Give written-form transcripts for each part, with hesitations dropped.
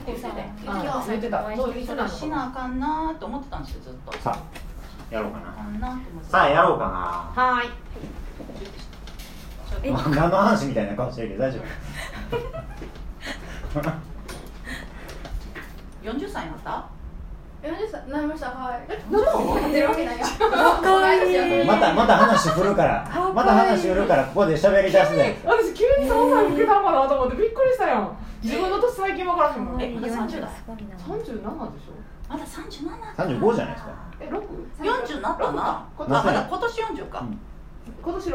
言ってて、 言ってた。そうそれしなあかんなと思ってたんですよ、ずっと。 さあやろうかな。 さあやろうかな。 はい。 何の話みたいな顔してるけど大丈夫 40歳になった？ 40歳になりました。はい。 なってるわけないや。 また話振るからここで喋り出すで。 私急に3歳老けたんかなと思ってびっくりしたやん。自分の年最近分からへんもん。 まだ30代。 37でしょ。 まだ37。 35じゃないですか。 6？ 40になったな。まだ今年40か。 今年6。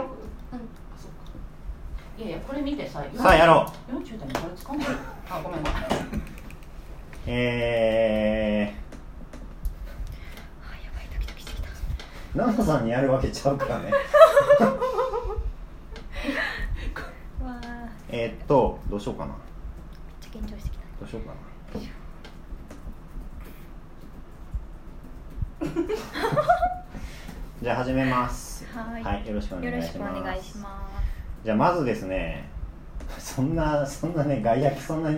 いやいや、これ見てさあやろう。40代にこれ使うんだよ。あ、ごめん。 奈々さんにやるわけちゃうからねどうしようかな。 めっちゃ緊張してきた。 どうしようかなじゃあ始めます。はい、よろしくお願いします。じゃあまずですね、そんなね外役そんなに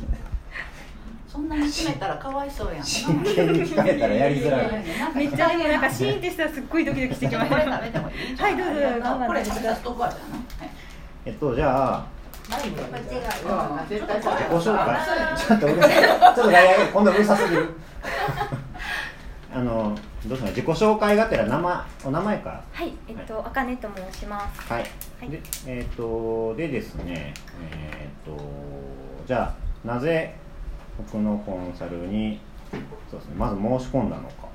決めたらかわいそうやん。 真剣に聞かれたらやりづらい。 めっちゃなんかシーンってしたらすっごいドキドキしてきました。 これ食べてもいい？ はいどうぞ。 これ食べさせとくわじゃな。 じゃあ間違い。 ご紹介。ちょっと外役今度うるさすぎる。どうしよう、自己紹介がてらお名前から。 はい、あかねと申します。 はい。でですね、じゃあなぜ僕のコンサルにそうですね、まず申し込んだのか。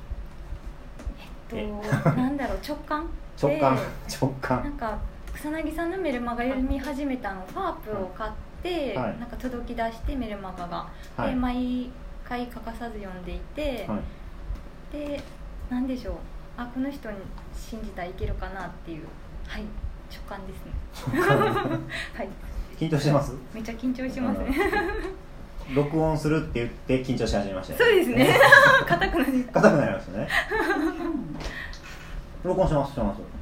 なんだろう、直感。 なんか草薙さんのメルマガ読み始めたの、ファープを買って、なんか届き出してメルマガが、で毎回欠かさず読んでいて、でなんでしょう、この人に信じたらいけるかなっていう、はい、直感ですね。はい。 緊張してます？ めっちゃ緊張しますね。 録音するって言って緊張し始めましたね。 そうですね。硬くなりましたね。録音します。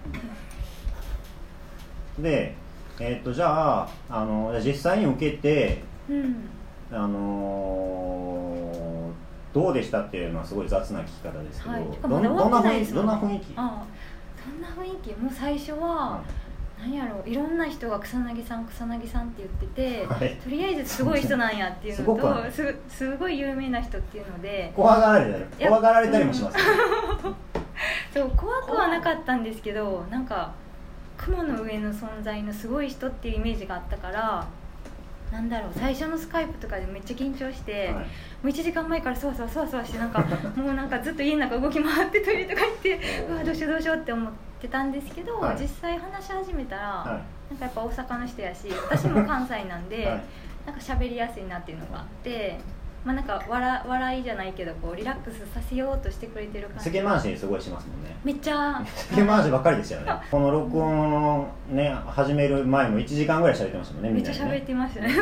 で、じゃあ実際に受けて、どうでしたっていうのはすごい雑な聞き方ですけど、どんな雰囲気？どんな雰囲気？もう最初は、何やろう、いろんな人が草薙さんって言ってて、とりあえずすごい人なんやっていうのと、すごい有名な人っていうので怖がられたりもします。 そう怖くはなかったんですけど、なんか雲の上の存在のすごい人っていうイメージがあったから、なんだろう、最初のスカイプとかでめっちゃ緊張して、もう1時間前からそわそわしてもうなんかずっと家の中動き回ってトイレとか行ってうわどうしようって思ってたんですけど、実際話し始めたら、なんかやっぱ大阪の人やし、私も関西なんで、なんか喋りやすいなっていうのがあって、なんか笑いじゃないけどこうリラックスさせようとしてくれてる感じ。 世間話すごいしますもんね。 めっちゃ世間話ばっかりですよね。この録音をね始める前も1時間ぐらい喋ってましたもんね。 めっちゃ喋ってましたね。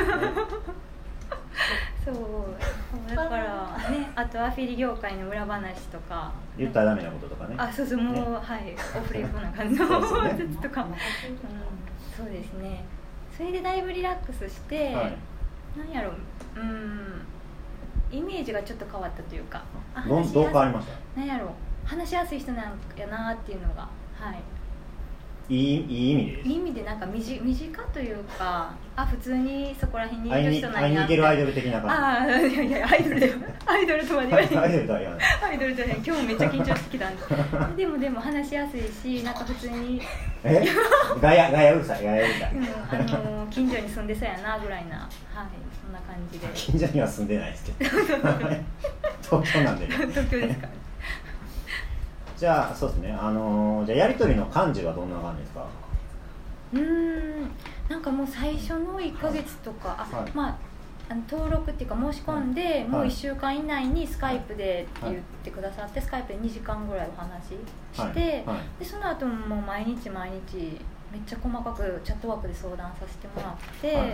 そうだからね、あとアフィリ業界の裏話とか言ったらダメなこととかね。 そうもう、はいオフレコな感じの説とか、そうですね。それでだいぶリラックスして、なんやろイメージがちょっと変わったというか、 どう変わりました？ なんやろ、話しやすい人なんやなっていうのが、 いい意味でです。 いい意味でなんか身近というか、普通にそこら辺にいる人なんや。 会いに行けるアイドル的な感じ。 いやアイドルだよ。アイドルとは言わない。 アイドルとは言わない。 アイドルじゃない。今日もめっちゃ緊張してきたんで。でも話しやすいし、なんか普通に。 ガヤうるさい。 近所に住んでそうやなぐらいな、そんな感じで。 近所には住んでないですけど。東京なんでね。 東京ですか。 じゃあそうですね。じゃあやり取りの感じはどんな感じですか？ なんかもう最初の1ヶ月とか、登録っていうか申し込んで、もう1週間以内にスカイプでって言ってくださって、スカイプで2時間ぐらいお話しして、でその後も毎日めっちゃ細かくチャットワークで相談させてもらって、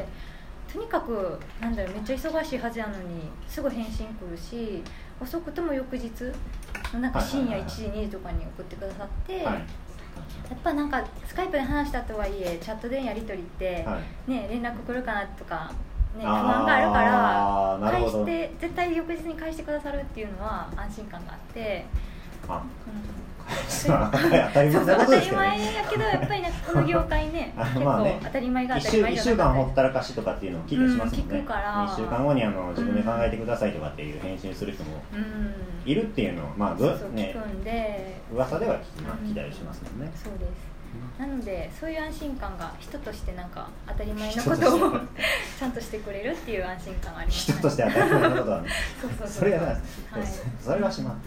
とにかくなんだろう、めっちゃ忙しいはずやのにすぐ返信来るし、遅くとも翌日なんか深夜1時2時とかに送ってくださって、やっぱなんかスカイプで話したとはいえチャットでやり取りって、連絡来るかなとか、不安があるから返して絶対翌日に返してくださるっていうのは安心感があって、 当たり前なことですけどね。 当たり前やけどやっぱりこの業界ね結構当たり前が当たり前じゃなくて、 1週間ほったらかしとかっていうのを聞いたりしますもんね。 聞くから 1週間後に自分で考えてくださいとかっていう返信する人もいるっていうのを聞くんで、 噂では聞いたりしますもんね。 そうです。なのでそういう安心感が人としてなんか当たり前のことをちゃんとしてくれるっていう安心感があります、ね、 人として当たり前のことはねそれは、はい、それはします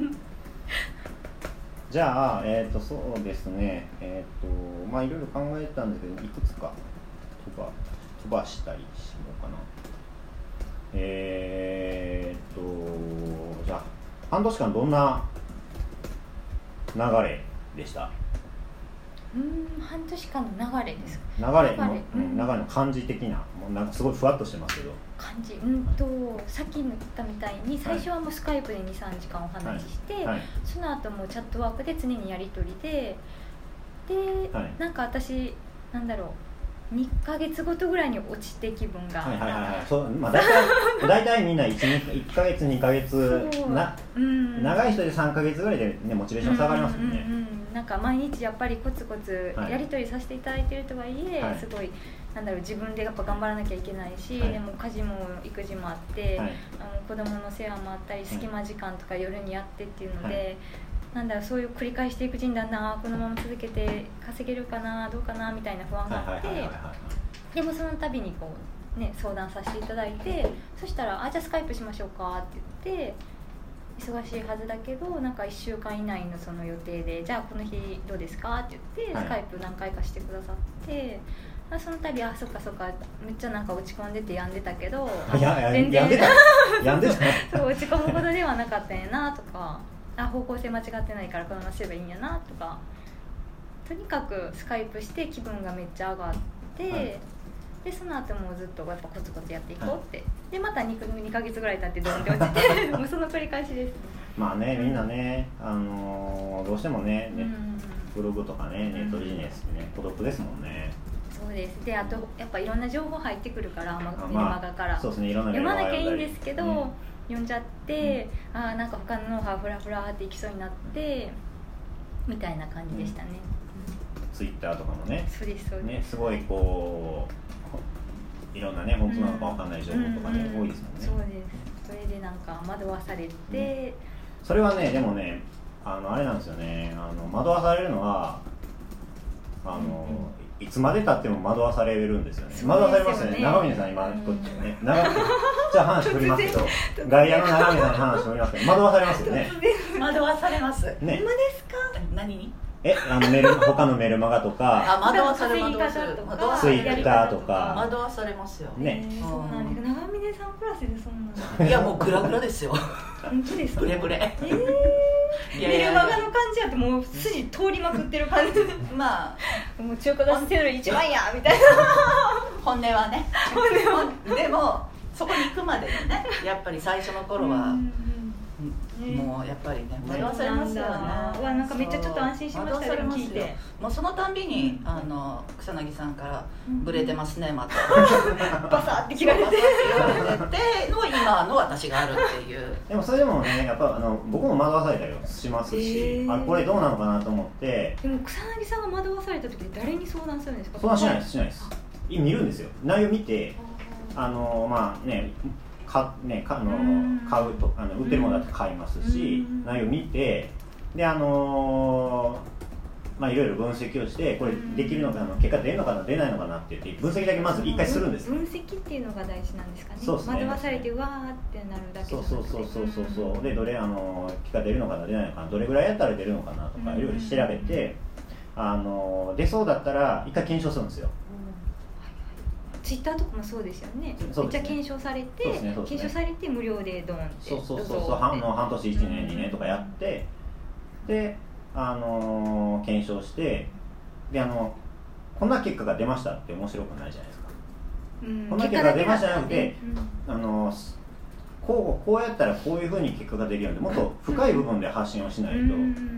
じゃあ、そうですねまあいろいろ考えたんですけどいくつか飛ばしたりしようかな。じゃあ半年間どんな流れでした？ 半年間の流れですか？ 流れの感じ的な、もうなんかすごいふわっとしてますけど。 感じ、さっき言ったみたいに最初はもうスカイプで 2,3 時間お話しして、その後もチャットワークで常にやり取りで、なんか私なんだろう2ヶ月ごとぐらいに落ちて気分が、大体みんな1ヶ月2ヶ月長い人で3ヶ月ぐらいで、ね、モチベーション下がりますもんね。 なんか毎日やっぱりコツコツやり取りさせていただいているとはいえ、すごいなんだろう自分でやっぱ頑張らなきゃいけないし、でも家事も育児もあって、子供の世話もあったり隙間時間とか夜にやってっていうので、なんだろうそういう繰り返していくうちにだんだんこのまま続けて稼げるかなどうかなみたいな不安があって、でもその度にこう、ね、相談させていただいて、そしたらじゃあスカイプしましょうかって言って、忙しいはずだけどなんか1週間以内のその予定でじゃあこの日どうですかって言って、スカイプ何回かしてくださって、その度そっかめっちゃなんか落ち込んでて病んでたけど全然そう落ち込むことではなかったんやなとか、方向性間違ってないからこのまますればいいんやなとか、とにかくスカイプして気分がめっちゃ上がって、でその後もずっとやっぱコツコツやっていこうって、でまた 2ヶ月ぐらい経ってドンって落ちてもうその繰り返しです。 まあね、みんなね、どうしてもね、ブログとかね、ネットビジネスってね、孤独ですもんね。 そうです。で、あとやっぱいろんな情報入ってくるから、メルマガから、 そうですね、いろんな読まなきゃいいんですけど、読んじゃって、なんか他のノウハウフラフラっていきそうになってみたいな感じでしたね。 ツイッターとかもね、 そうですね、すごいこういろんなね、本当なのかわかんない情報とかね、多いですもんね。 そうです。それでなんか惑わされて、 それはね、でもね、あれなんですよね、惑わされるのは、いつまでたっても惑わされるんですよね。惑わされますよね。長峰さん今こっちね、じゃあ話振りますけど、外野の長峰さんに話振りますけど、惑わされますよね。 惑わされます。 ね。 今ですか？ 何に？ 他のメルマガとか、 惑わされます。 ツイッターとか、 惑わされますよ。 ね。 そうなんです。長峰さんプラスでそんな。 いやもうグラグラですよ。 本当ですか？ ブレブレ。 メルマガの感じやってもう筋通りまくってる感じ。 まあもう中華出してる一番やみたいな。 本音はね。でもそこに行くまでにね、やっぱり最初の頃は。もうやっぱりね、惑わされますよね。 なんかめっちゃちょっと安心しましたよ、聞いて。 もうそのたんびに草薙さんからブレてますね、またバサって切られての今の私があるっていう。 でもそれでもね、やっぱ僕も惑わされたりしますし、これどうなのかなと思って。 でも草薙さんが惑わされた時誰に相談するんですか？ 相談しないです。見るんですよ。内容見て、まあね。買うと売ってるものだって買いますし、内容見て、でまあいろいろ分析をして、これできるのかな、結果出るのかな出ないのかなって言って分析だけまず一回するんです。 分析っていうのが大事なんですかね。 そうですね。 惑わされてわーってなるだけじゃなくて。 そうで、どれ結果出るのかな出ないのかな、どれぐらいやったら出るのかなとかいろいろ調べて、出そうだったら一回検証するんですよ。 ツイッターとかもそうですよね。めっちゃ検証されて、検証されて無料でドンって。 そう半年1年2年とかやって、で検証して、でこんな結果が出ましたって面白くないじゃないですか。こんな結果が出ましたじゃなくて、こうやったらこういうふうに結果が出るように、もっと深い部分で発信をしないと、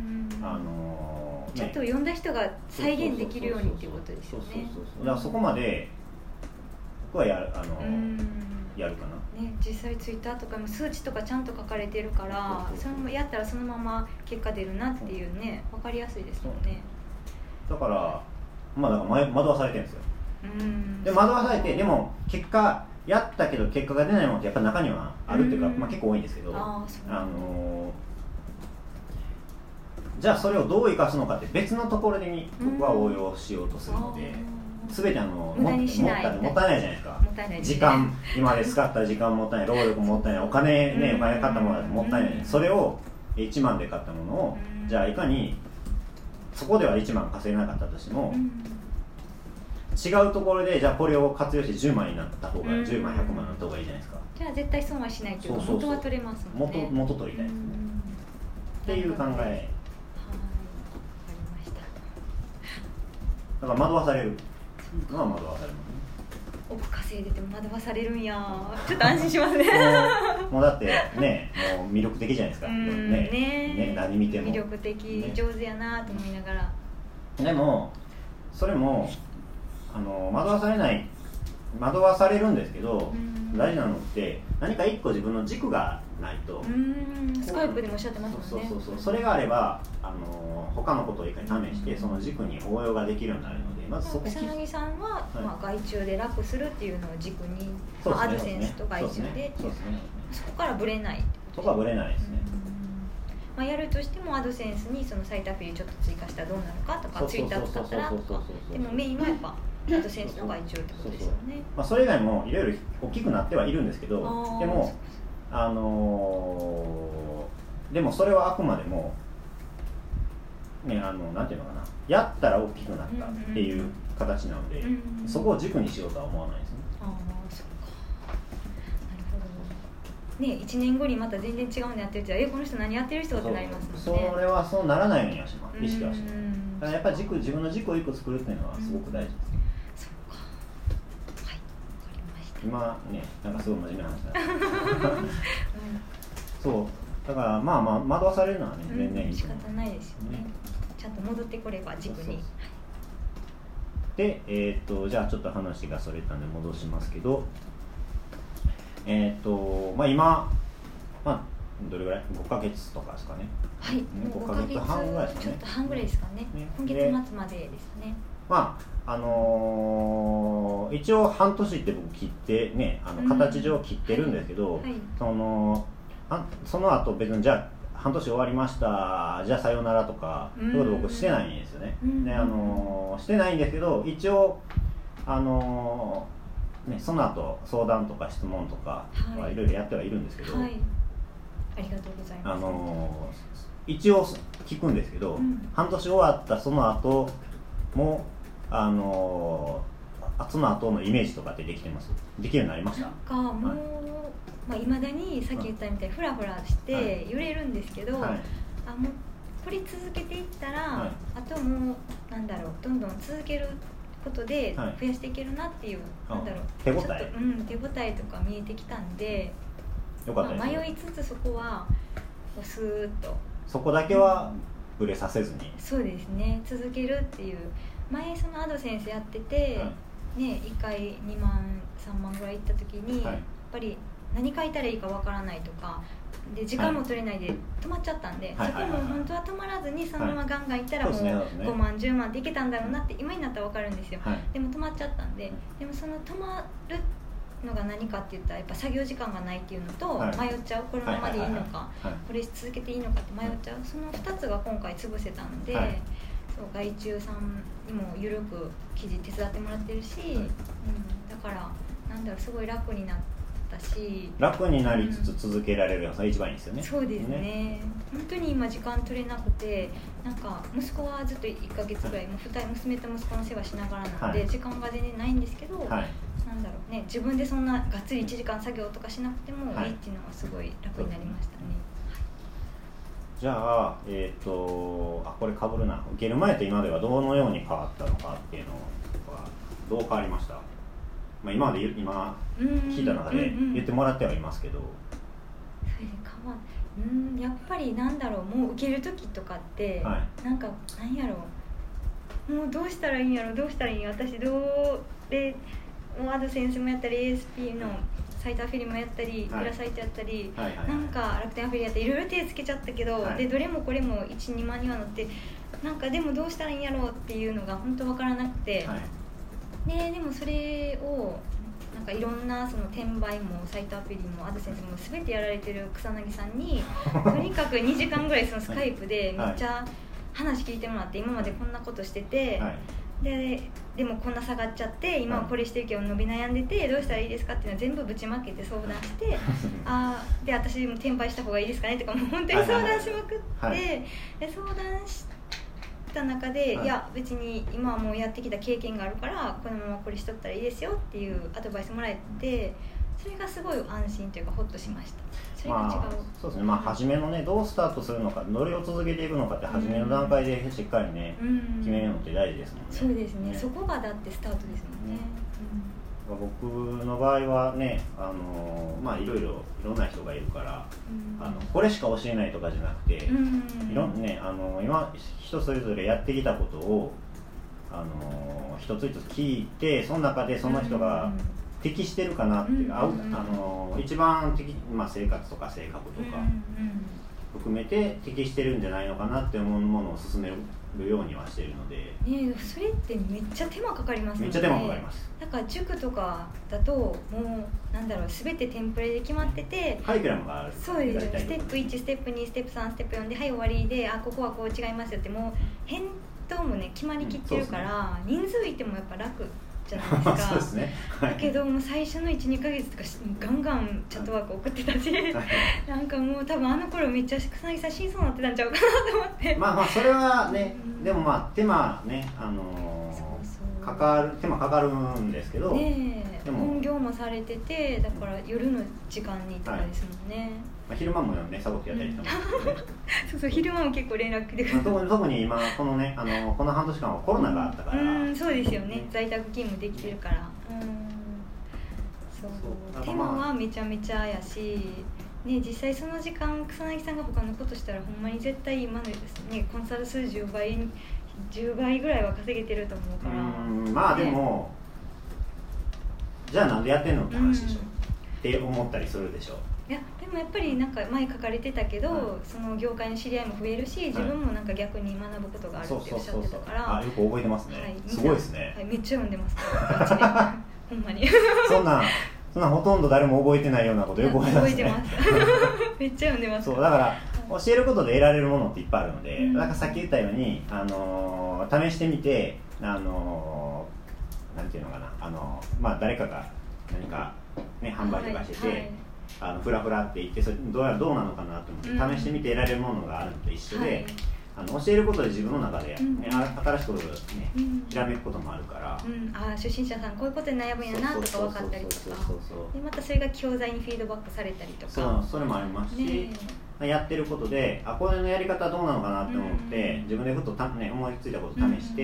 ちょっと読んだ人が再現できるようにっていうことですよね。 だからそこまで僕はやるかな、 ね、実際ツイッターとかも数値とかちゃんと書かれてるからそのやったらそのまま結果出るなっていうね分かりやすいですもんね。 だからまあだから惑わされてるんですよ。で惑わされてでも結果やったけど結果が出ないものってやっぱ中にはあるっていうか、まあ、結構多いんですけどじゃあそれをどう生かすのかって別のところに僕は応用しようとするので、全て無駄にしないもったいないじゃないですか。 もったいないですね、 時間今まで使った時間もったいない、労力もったいない、お金買ったものだともったいない、それを1万で買ったものをじゃあいかにそこでは1万稼げなかったとしても、違うところでじゃあこれを活用して10万になった方が、10万100万になった方がいいじゃないですか。 じゃあ絶対損はしないっていうか元は取れますもんね。 元取りたいですね、っていう考え。だから惑わされるのは惑わされますね。 億稼いでても惑わされるんや、ちょっと安心しますね。 もうだってね、もう魅力的じゃないですか。ね、何見ても魅力的、ね、上手やなと思いながら。 でもそれも惑わされるんですけど、大事なのって何か一個自分の軸がないと。 スカイプでもおっしゃってますもんね。 それがあれば他のことをいかに試してその軸に応用ができるようになるので、まずそこ。 草薙さんは、まあ、外注で楽するっていうのを軸に、アドセンスと外注で、そこからブレない。 そこはブレないですね。 まあ、やるとしてもアドセンスにそのサイトアフィリちょっと追加したらどうなるかとか、ツイッター使ったらとか、でもメインはやっぱアドセンスの外注ってことですよね。 まあ、それ以外もいろいろ大きくなってはいるんですけど、でもでもそれはあくまでもね、なんていうのかな、やったら大きくなったっていう形なので、そこを軸にしようとは思わないですね。 ああ、そっか。なるほど。ね、1年後にまた全然違うのやってるってこの人何やってる人ってなりますもんね。 それはそうならないようにはします。意識はします。だからやっぱり自分の軸を1個作るっていうのはすごく大事です。 そっか。はい、わかりました。 今ね、なんかすごい真面目な話だ。そう。だからまあ惑わされるのはね、全然いい仕方ないですよね。ちゃんと戻ってこれば軸に。 で、じゃあちょっと話がそれたんで戻しますけど、まあ今、まあどれぐらい5ヶ月とかですかね。 はい、 5ヶ月半ぐらいですかね。 ちょっと半ぐらいですかね。今月末までですね。 まあ一応半年って僕切ってね、形上切ってるんですけど、その後別にじゃあ半年終わりましたじゃあさようならとかそういうこと僕してないんですよね。でしてないんですけど一応ね、その後相談とか質問とかはいろいろやってはいるんですけど、 ありがとうございます。 一応聞くんですけど、半年終わったその後もその後のイメージとかってできてます？できるようになりました？ なんかもう、まあ、未だにさっき言ったみたいにフラフラして揺れるんですけど、もうこれ続けていったら、あともうなんだろう、どんどん続けることで増やしていけるなっていう、なんだろう、 手応え、 手応えとか見えてきたんで、 よかったですね。 迷いつつそこはスーッとそこだけはブレさせずに、 そうですね、続けるっていう。前そのアドセンスやってて、ね、1回2万3万ぐらい行った時に、やっぱり何書いたらいいかわからないとかで時間も取れないで止まっちゃったんで、そこも本当は止まらずにそのままガンガンいったらもう5万10万っていけたんだろうなって今になったら分かるんですよ。でも止まっちゃったんで、でもその止まるのが何かって言ったらやっぱ作業時間がないっていうのと、迷っちゃう、このままでいいのか、これ続けていいのかって迷っちゃう、その2つが今回潰せたので、そう外注さんにも緩く記事手伝ってもらってるし、だからなんだろう、すごい楽になったし、楽になりつつ続けられるのが一番いいですよね。そうですね。本当に今時間取れなくて、なんか息子はずっと1ヶ月ぐらい、もう2人娘と息子の世話しながらなので、時間が全然ないんですけど、なんだろうね、自分でそんながっつり1時間作業とかしなくてもいいっていうのがすごい楽になりましたね。じゃあ、これ被るな、受ける前と今ではどのように変わったのかっていうのはどう変わりました？まあ、今聞いた中で言ってもらってはいますけど、やっぱりなんだろう、もう受ける時とかって、なんかなんやろう、もうどうしたらいいんやろ、どうしたらいいんや、私どうでもうアドセンスもやったり ASP のサイトアフィリもやったり、 はい、 裏サイトやったり、 はいはいはい、 なんか楽天アフィリやっていろいろ手つけちゃったけど、 はい、 でどれもこれも 1,2 万にはなって、なんかでもどうしたらいいんやろうっていうのが本当わからなくて、 はい、 でもそれをなんかいろんなその転売もサイトアプリもアドセンスも全てやられてる草薙さんにとにかく2時間ぐらいそのスカイプでめっちゃ話聞いてもらって、今までこんなことしてて、はい、でもこんな下がっちゃって今はこれしてるけど伸び悩んでてどうしたらいいですかっていうのを全部ぶちまけて相談してで私も転売した方がいいですかねとかもう本当に相談しまくって、はい、で相談した中で、はい、いや別に今はもうやってきた経験があるからこのままこれしとったらいいですよっていうアドバイスもらえて、それがすごい安心というかホッとしました。それが違う、 そうですね、初めのねどうスタートするのかどれを続けていくのかって初めの段階でしっかりね、決めるのって大事ですもんね。 そうですね、そこがだってスタートですもんね。 僕の場合はねいろんな人がいるから、これしか教えないとかじゃなくて、今人それぞれやってきたことを一つ一つ聞いて、その中でその人が適してるかなっていう、一番生活とか性格とか含めて適してるんじゃないのかなって思うものを進めるようにはしているので、 それってめっちゃ手間かかりますよね。 めっちゃ手間かかります。 なんか塾とかだともうなんだろう、全てテンプレで決まってて、 カリキュラムがある。 そうですよ。ステップ1ステップ2ステップ3ステップ4ではい終わりで、ここはこう違いますよってもう返答もね決まりきってるから、人数いてもやっぱ楽じゃないですか。 そうですね、 だけどもう最初の 1,2 ヶ月とかガンガンチャットワーク送ってたし、なんかもう多分あの頃めっちゃ草薙さん死にそうになってたんちゃうかなと思って。 それはね、でも手間ね手間かかるんですけど、 でも本業もされてて、だから夜の時間にとかですもんね。 昼間もねサボってやったりしてますけどね。 そう昼間も結構連絡来てくる。 特に今このねこの半年間はコロナがあったから、 そうですよね、在宅勤務できてるから、そう手間はめちゃめちゃやし、実際その時間草薙さんが他のことしたらほんまに絶対今のコンサル数10倍ぐらいは稼げてると思うから。 でもじゃあなんでやってんのって話でしょ、って思ったりするでしょ。 いやでもやっぱりなんか前書かれてたけど、その業界の知り合いも増えるし、自分もなんか逆に学ぶことがあるっておっしゃってたから。 よく覚えてますね、すごいですね。 めっちゃ読んでますからほんまにそんなほとんど誰も覚えてないようなことよく覚えてますね。 めっちゃ読んでます。 そうだから教えることで得られるものっていっぱいあるので、なんかさっき言ったように試してみてなんていうのかな、誰かが何かね販売とかしてて、フラフラって言ってそれどうなのかなと思って試してみて得られるものがあるのと一緒で、教えることで自分の中で、新しいことをねひらめくこともあるから、 初心者さんこういうことに悩むんやなとか分かったりとか、でまたそれが教材にフィードバックされたりとか、 それもありますし、やってることでこれのやり方どうなのかなって思って、自分でふと思いついたことを試して、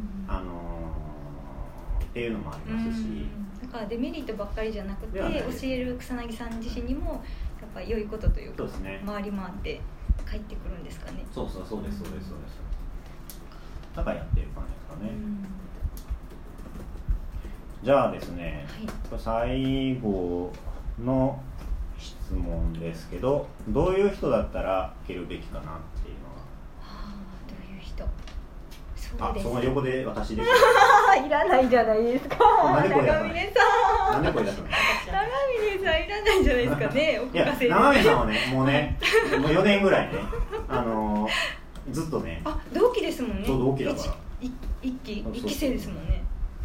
っていうのもありますし、 だからデメリットばっかりじゃなくて、教える草薙さん自身にもやっぱ良いことというか、回り回って帰ってくるんですかね。 そうですだからやってる感じですかね。じゃあですね、最後の質問ですけど、どういう人だったら受けるべきかなっていうのは。 どういう人。 その横で私ですいらないじゃないですか。 なんで声出すの？ 長峰さん。 なんで声出すの？ 長峰さんいらないじゃないですかね。 いや、長峰さんはね、もう4年ぐらいね、ずっとね。 同期ですもんね。 そう、同期だから。 一期生ですもんね。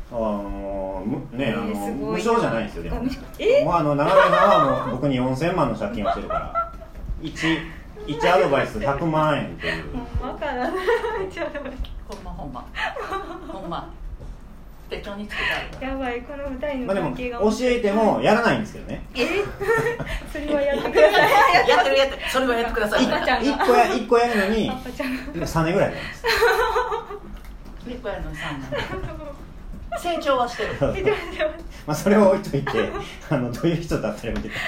無償じゃないんですよ。でももう長峰さんはもう僕に4000万の借金をしてるから、1アドバイス100万円っていう。 ほんまかな。1アドバイス。 ほんま手帳につけてある。 やばい、この2人の関係が、 教えてもやらないんですけどね。 それはやってください。 やってるそれはやってください。 1個やるのに3年ぐらいなんです。 1個やるのに3年。成長はしてる。 それを置いといて、どういう人だったら見てた。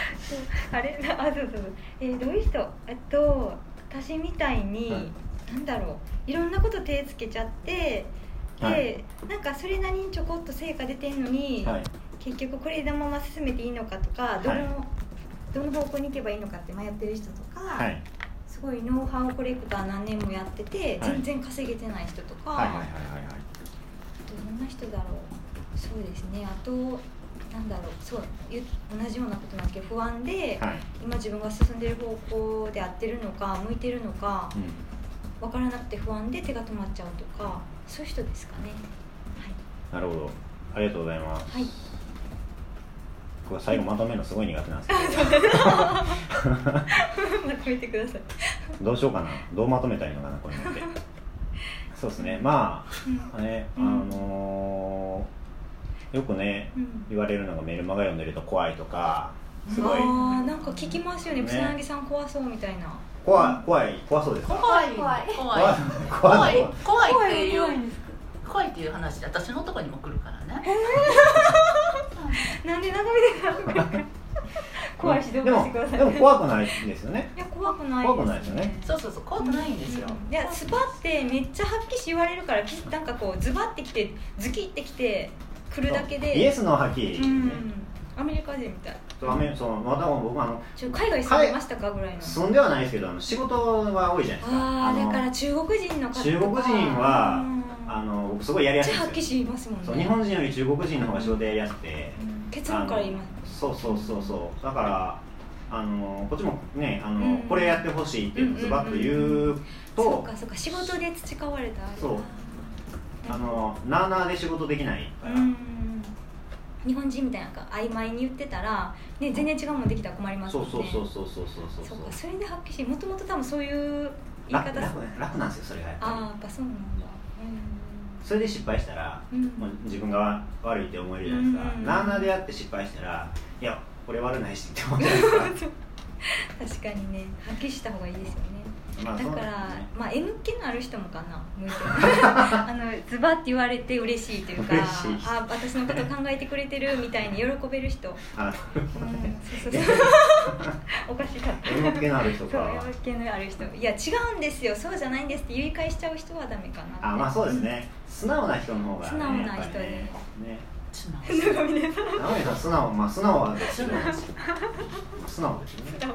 どういう人。私みたいに、なんだろう、いろんなこと手つけちゃって、でなんかそれなりにちょこっと成果出てんのに、 結局これでまま進めていいのかとか、どの方向に行けばいいのかって迷ってる人とか、 はい、 すごいノウハウコレクター何年もやってて全然稼げてない人とか、 はいはいはいはいはい、 どんな人だろう。そうですね。あとなんだろう、そう同じようなことなんですけど、不安で、 はい、 今自分が進んでる方向で合ってるのか向いてるのか、分からなくて不安で手が止まっちゃうとか、そういう人ですかね。 なるほど、ありがとうございます。 はい。 僕は最後まとめるのすごい苦手なんですけどまとめてください。 どうしようかな、どうまとめたらいいのかなこれってそうですね、まあ、ね、よくね、言われるのがメルマガ読んでると怖いとか、すごいなんか聞きますよね、草薙さん怖そうみたいな。 怖そうですか。 怖いっていう話で私のとこにも来るからねなんで眺めてたの怖いし、どうしてください。 でも怖くないですよね。 いや怖くないですよね。 そう怖くないんですよ。 いやスパってめっちゃはっきり言われるから、なんかこうズバってきてズキってきて来るだけで、 イエスのはっきり、 アメリカ人みたい。 また僕海外住んでましたかぐらいの。 住んではないですけど、仕事は多いじゃないですか。 だから中国人の方とか。 中国人は僕すごいやりやすいんですよ。 めっちゃはっきり言いますもんね。 そう、日本人より中国人の方が仕事やりやすくて、 結論から言います。 そうだからこっちもねこれやってほしいってズバッと言うと、 そうか仕事で培われた。 そうなあなあで仕事できないから、 日本人みたいな曖昧に言ってたら、ね、全然違うものできたら困りますもんね。そうか、それで発揮し、もともと多分そういう言い方楽なんですよ、それがやっぱり。 やっぱそうなんだ。 それで失敗したら、もう自分が悪いって思えるじゃないですか。なあなあでやって失敗したら、いやこれ悪ないしって思うじゃないですか確かにね、発揮した方がいいですよね。だから、M 気のある人もかな、向いてるズバって言われて嬉しいというか、私のこと考えてくれてるみたいに喜べる人。おかしかった。 M 気のある人か。 そう、M 気のある人。いや違うんですよ、そうじゃないんですって言い返しちゃう人はダメかな。 まあそうですね、素直な人の方が素直な人で素直はですけど素直ですよね。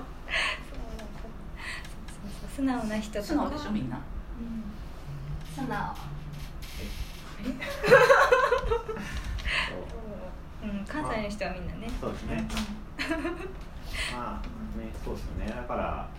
素直な人とか。 素直でしょみんな。 素直。 関西の人はみんなね。 そうですね。まあね、そうですよね。だから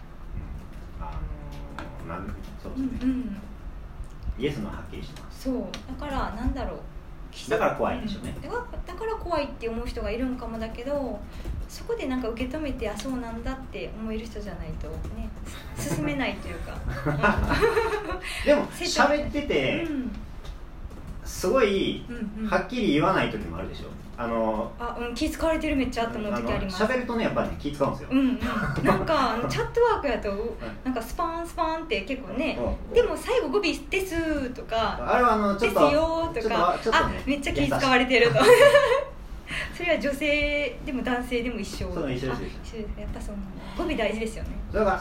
そうですね。イエスのはっきりします。 そう、だからなんだろう。 だから怖いでしょうね。 だから怖いって思う人がいるんかもだけど、そこでなんか受け止めて、そうなんだって思える人じゃないとね進めないというかでも喋ってて、すごいはっきり言わない時もあるでしょ。 気使われてるめっちゃって思う時あります。 喋るとね、やっぱり気使うんですよ。 なんかチャットワークやとなんかスパーンって結構ね、でも最後語尾ですとか、 あれはですよとか、めっちゃ気使われてるとそれは女性でも男性でも一緒。 そう、一緒です。 やっぱそうなんだ。語尾大事ですよね。 だから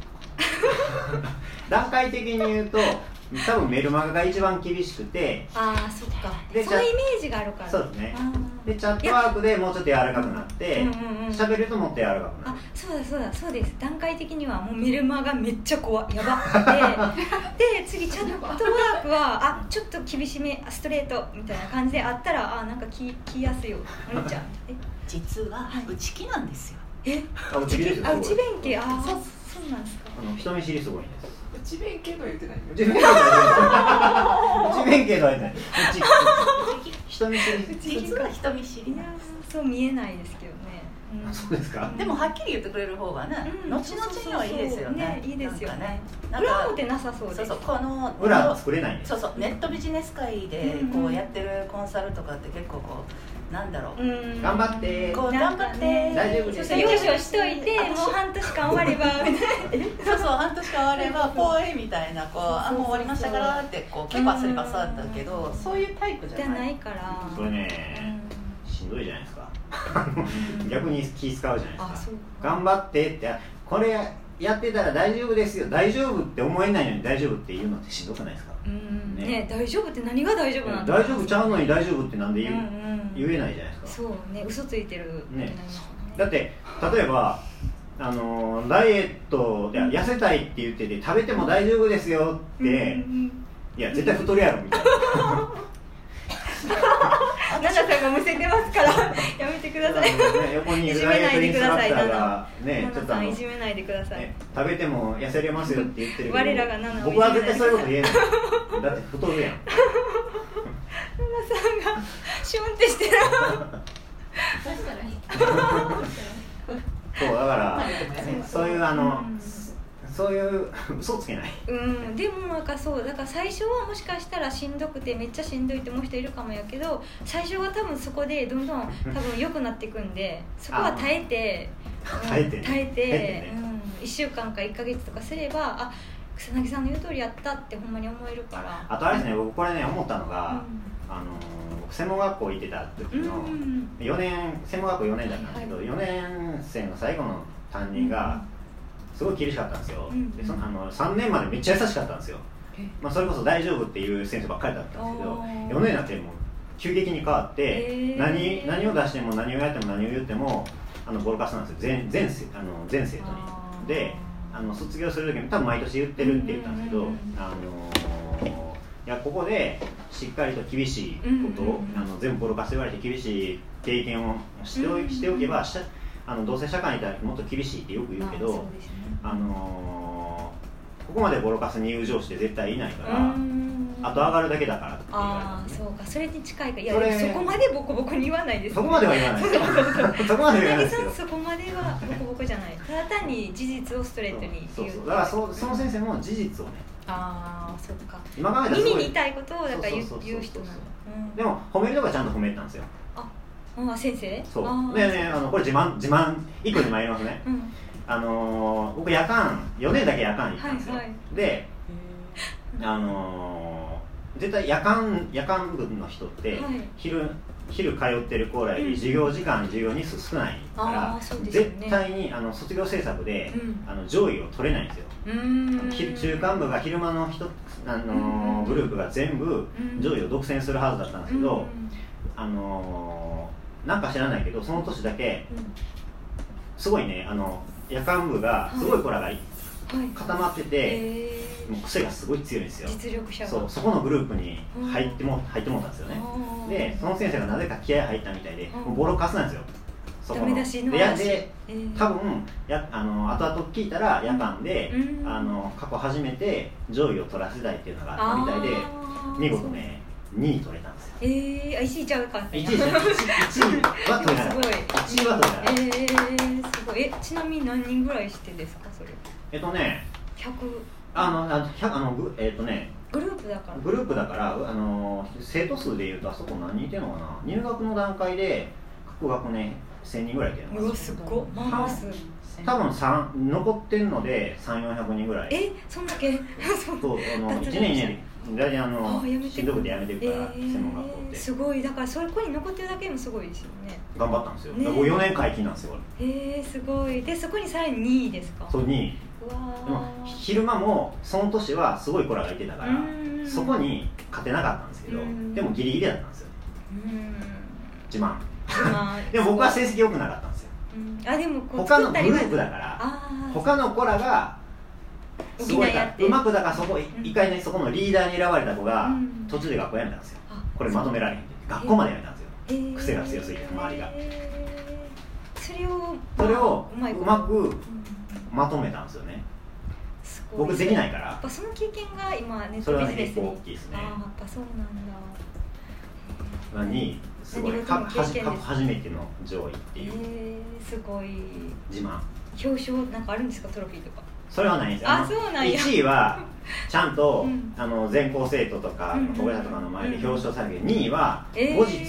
段階的に言うと多分メルマガが一番厳しくて、 そっか、そのイメージがあるから。 そうですね。でチャットワークでもうちょっと柔らかくなって喋るともっと柔らかくなる。 そうです。段階的にはもうメルマガめっちゃ怖い、やばで次チャットワークはちょっと厳しめ、ストレートみたいな感じであったら、なんか聞きやすいよお兄ちゃん。 実は内気なんですよ。 内気ですよ。 内弁慶。そうなんですか。 人見知りすごいんです。 内弁慶とは言ってない。 内弁慶とは言ってない。人見知り。 実は人見知り。 そう見えないですけどね。 そうですか。 でもはっきり言ってくれる方がね、後々にはいいですよね。 いいですよね。裏表なさそうです。 この裏は作れないんです。 そう、ネットビジネス界でこうやってるコンサルとかって結構こうなんだろう、 頑張って頑張って大丈夫です。 優勝しといて、もう半年間終われば半年間終わればポイみたいな、もう終わりましたからってこう結構焦りばさだけど、そういうタイプじゃないから。 それね、しんどいじゃないですか。逆に気使うじゃないですか。頑張ってって、これやってたら大丈夫ですよ、大丈夫って思えないのに大丈夫って言うのってしんどくないですか。 ね、大丈夫って何が大丈夫なんだ。 大丈夫ちゃうのに大丈夫ってなんで言えないじゃないですか。 そうね、嘘ついてるってなりますね。 だって例えばダイエットいや痩せたいって言ってて食べても大丈夫ですよって、いや絶対太るやろみたいな。 ナナさんがむせてますからやめてください。 横にいるダイエットインストラクターがね、 ちょっといじめないでください。 食べても痩せれますよって言ってるけど、 我らがナナを僕は絶対そういうこと言えない。だって太るやん。 ナナさんがシュンってしてる。 どうしたらいい？ そうだからそういうそういう嘘つけない。 でもなんかそうだから最初はもしかしたらしんどくてめっちゃしんどいって思う人いるかもやけど、最初は多分そこでどんどん多分良くなっていくんで、そこは耐えて1週間か1ヶ月とかすれば、あ、草薙さんの言う通りやったってほんまに思えるから。 あとあれですね、僕これね思ったのが、僕専門学校行ってた時の4年専門学校4年だったんですけど、4年生の最後の担任がすごい厳しかったんですよ。で3年までめっちゃ優しかったんですよ。それこそ大丈夫っていう先生ばっかりだったんですけど、4年になってもう急激に変わって、何を出しても何をやっても何を言ってもボロカスなんですよ、全生徒に。で卒業する時に多分毎年言ってるって言ったんですけど、いやここでしっかりと厳しいことを全部ボロカス言われて厳しい経験をしておけば、どうせ社会に対してもっと厳しいってよく言うけど、ここまでボロカスに言う上司って絶対いないから、あと上がるだけだからって言われたんですね。 そうか、それに近いか。いやそこまでボコボコに言わないです、 そこまでは言わないですよ。そこまでは言わないですけど、 そこまではボコボコじゃない。ただ単に事実をストレートに言う。 そうだからその先生も事実をね、 そうか、 今考えたら耳に痛いことをだから言う人なの。 でも褒めるとかちゃんと褒めたんですよ。 先生？ そうね、これ自慢1個自慢言いますね。僕夜間4年だけ夜間行ったんですよ。で絶対夜間部の人って昼通ってる子らより授業日数少ないから、絶対に卒業制作で上位を取れないんですよ。中間部が昼間のグループが全部上位を独占するはずだったんですけど、なんか知らないけどその年だけすごいね、夜間部がすごい子らが固まってて、もう癖がすごい強いんですよ。 実力者が。 そこのグループに入ってもったんですよね。でその先生がなぜか気合入ったみたいで、もうボロカスなんですよ。 ダメ出しの話で多分後々聞いたら夜間で過去初めて上位を取らせたいっていうのがあったみたいで、見事ね2位取れたんですよ。 1位ちゃうか。 1位は取れなかった。1位は取れなかった。 すごい。ちなみに何人ぐらいしてですかそれ？ 100 グループだから生徒数でいうとあそこ何人いてんのかな。入学の段階で各学年1000人ぐらいいてるのかな。 うわすごっ。 多分残ってんので300-400人ぐらい。 そんだけ？ そう1年2年大体しんどくてやめてるから、専門学校ってすごい。だからそこに残ってるだけでもすごいですよね。 頑張ったんですよ。4年解禁なんですよ。 すごい。でそこにさらに2位ですか？ そう、2位。でも昼間もその年はすごい子らがいてたからそこに勝てなかったんですけど、でもギリギリだったんですよ。自慢。でも僕は成績良くなかったんですよ。 でも他のグループだから他の子らがすごいうまくだからそこ一回ね、そこのリーダーに選ばれた子が途中で学校辞めたんですよ。これまとめられへんって学校まで辞めたんですよ。癖が強すぎて周りが。それをうまくまとめたんですよね。僕できないから。 やっぱその経験が今ネッそれはトビジネス結構大きいですね。 やっぱそうなんだ。 にすごい初めての上位っていう。 すごい。 自慢。 表彰なんかあるんですか、トロフィーとか？ それはないんですよ。 そうなんや。 1位はちゃんと全校生徒とか保護者とかの前で表彰されるけど、2位は後日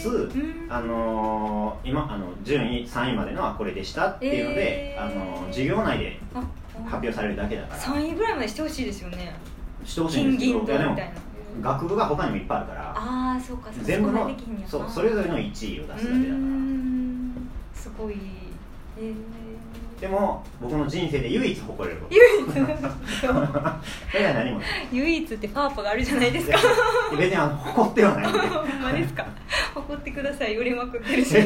今順位3位までのはこれでしたっていうので授業内で発表されるだけだから 3位ぐらいまでしてほしいですよね。 してほしいんですけど、 金銀銅みたいな学部が他にもいっぱいあるからそうか、 全部のそれぞれの1位を出すだけだから。 すごい。 でも僕の人生で唯一誇れること唯一それは何もない唯一ってパーパがあるじゃないですか。 別に誇ってはないんでほんまですか。誇ってください。売れまくってるし。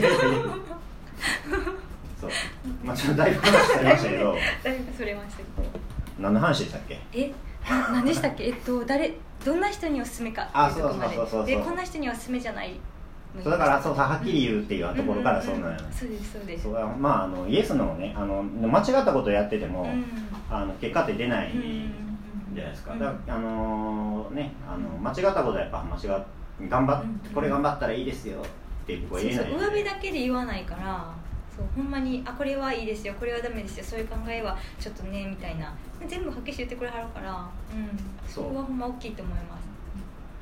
そう、まあ、ちょっとだいぶ話されましたけどだいぶそれましたけど、 何の話でしたっけ？ 何でしたっけ？どんな人におすすめかっていうところまでで、こんな人にはおすすめじゃない。 そうだからそうはっきり言うっていうところからそうなのよね。 そうですそうです。 そうまあイエスのね間違ったことをやってても、結果って出ないじゃないですか。だからね間違ったことはやっぱ頑張ってこれ頑張ったらいいですよっていうことは言えない。 上辺だけで言わないから。そうほんまにこれはいいですよこれはダメですよそういう考えはちょっとねみたいな全部はっきり言ってくれはるから、そこはほんま大きいと思います。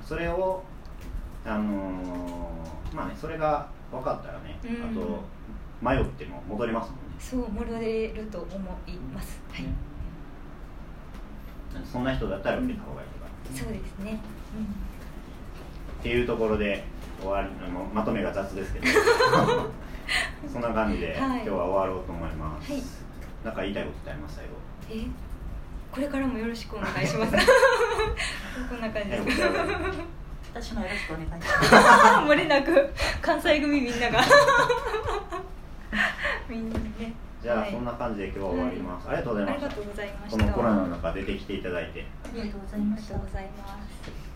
それをまあねそれが分かったらね、あと迷っても戻れますもんね。 そう戻れると思います。はい。 そんな人だったら受けた方がいいとか。 そうですね。 っていうところで終わりまとめが雑ですけど。そんな感じで、今日は終わろうと思います。なんか言いたいことってありますか？ これからもよろしくお願いします。こんな感じです。 私もよろしくお願いします。 漏れなく関西組みんながみんなね。 じゃあそんな感じで今日は終わります。ありがとうございました。 ありがとうございました。 このコロナの中出てきていただいて。 ありがとうございました。